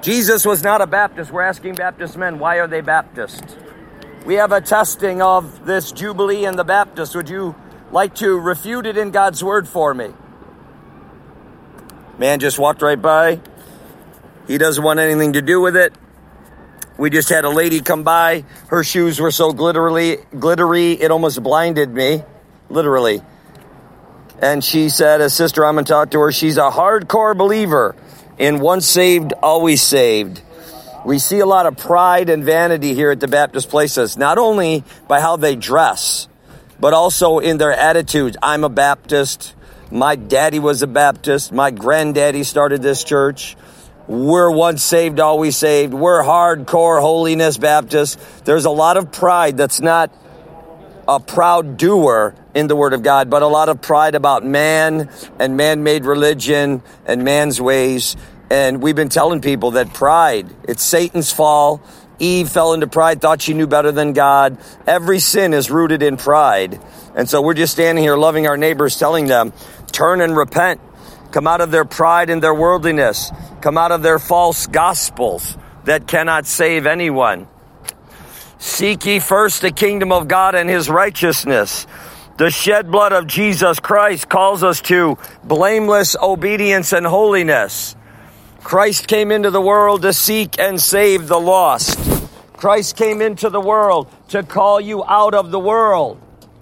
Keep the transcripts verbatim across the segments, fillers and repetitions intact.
Jesus was not a Baptist. We're asking Baptist men, why are they Baptist? We have a testing of this Jubilee and the Baptist. Would you like to refute it in God's word for me? Man just walked right by. He doesn't want anything to do with it. We just had a lady come by. Her shoes were so glittery, glittery, it almost blinded me, literally. And she said, as sister, I'm going to talk to her. She's a hardcore believer in once saved, always saved. We see a lot of pride and vanity here at the Baptist places, not only by how they dress, but also in their attitudes. I'm a Baptist. My daddy was a Baptist. My granddaddy started this church. We're once saved, always saved. We're hardcore holiness Baptists. There's a lot of pride that's not a proud doer in the Word of God, but a lot of pride about man and man-made religion and man's ways. And we've been telling people that pride, it's Satan's fall. Eve fell into pride, thought she knew better than God. Every sin is rooted in pride. And so we're just standing here loving our neighbors, telling them, turn and repent. Come out of their pride and their worldliness. Come out of their false gospels that cannot save anyone. Seek ye first the kingdom of God and his righteousness. The shed blood of Jesus Christ calls us to blameless obedience and holiness. Christ came into the world to seek and save the lost. Christ came into the world to call you out of the world.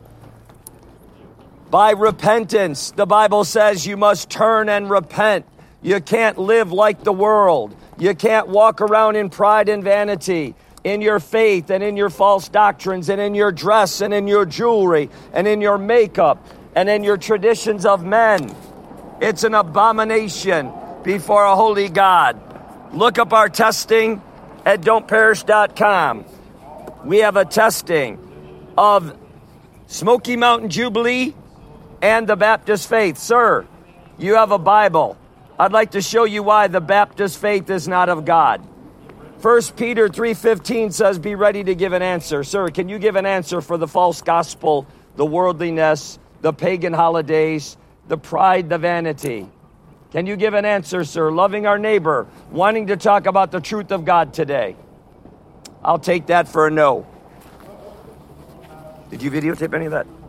By repentance, the Bible says you must turn and repent. You can't live like the world. You can't walk around in pride and vanity, in your faith and in your false doctrines and in your dress and in your jewelry and in your makeup and in your traditions of men. It's an abomination before a holy God. Look up our testing at don't perish dot com. We have a testing of Smoky Mountain Jubilee and the Baptist faith. Sir, you have a Bible. I'd like to show you why the Baptist faith is not of God. First Peter three fifteen says, be ready to give an answer. Sir, can you give an answer for the false gospel, the worldliness, the pagan holidays, the pride, the vanity? Can you give an answer, sir? Loving our neighbor, wanting to talk about the truth of God today. I'll take that for a no. Did you videotape any of that?